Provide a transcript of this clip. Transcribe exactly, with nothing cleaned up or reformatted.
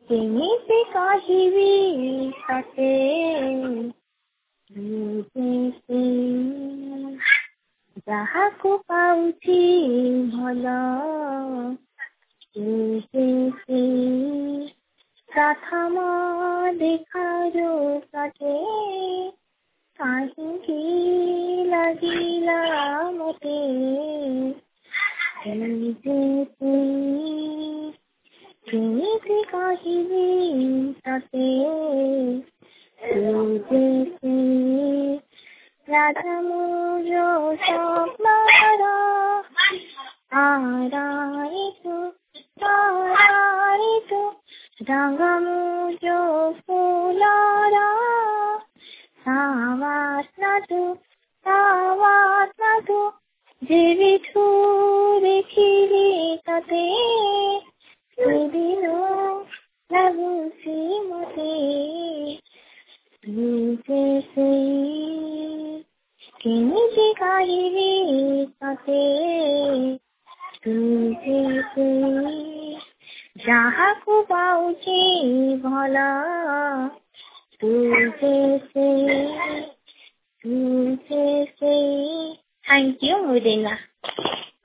କେମିତି କହିବି ତତେ ବୁଝିଛି ଯାହାକୁ ପାଉଛି ଭଲ ବୁଝିଛି ପ୍ରଥମ ଦେଖାରୁ ତତେ କାହିଁକି ଲାଗିଲା ମତେ ବୁଝିଛି କେମିତି କହିବି ତତେ ବୁଝିଛି ରାଧା ମୋର ସ୍ୱପ୍ନର ଆରାଣିତୁ ଆରାଣିତୁ ରଙ୍ଗ ମୋର ଫୁଲର ସାବାସ୍ନା ତୁ ସାବାସ୍ନା ତୁ ଯେବେଠୁ ଦେଖିଲି ତତେ ସେଦିନ ଲାଗୁଛି ମତେ ବୁଝିଛି କେମିତି କହିବି ତତେ ବୁଝିଛି ଯାହାକୁ ପାଉଛି ଭଲ ବୁଝିଛି ବୁଝିଛି। Thank you ମୁଦିନା।